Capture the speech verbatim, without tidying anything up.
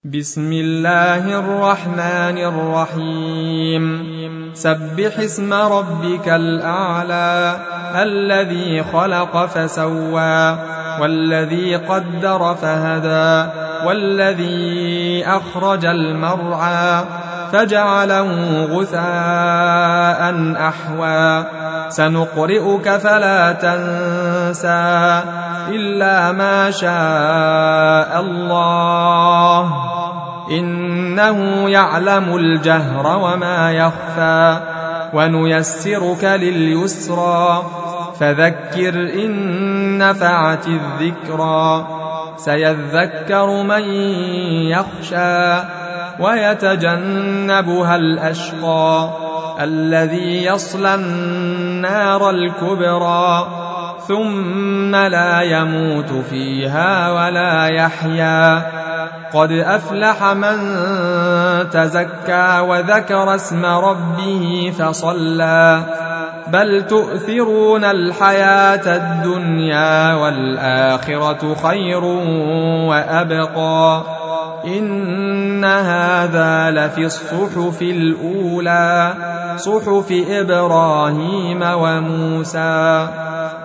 بسم الله الرحمن الرحيم سبح اسم ربك الأعلى الذي خلق فسوى والذي قدر فهدى والذي أخرج المرعى فجعله غثاء أحوى سنقرئك فلا تنسى إلا ما شاء الله إنه يعلم الجهر وما يخفى ونيسرك لليسرى فذكر إن نفعت الذكرى سيذكر من يخشى ويتجنبها الأشقى الذي يصلى النار الكبرى ثم لا يموت فيها ولا يحيا قد أفلح من تزكى وذكر اسم ربه فصلى بل تؤثرون الحياة الدنيا والآخرة خير وأبقى إن هذا لفي الصحف الأولى صحف إبراهيم وموسى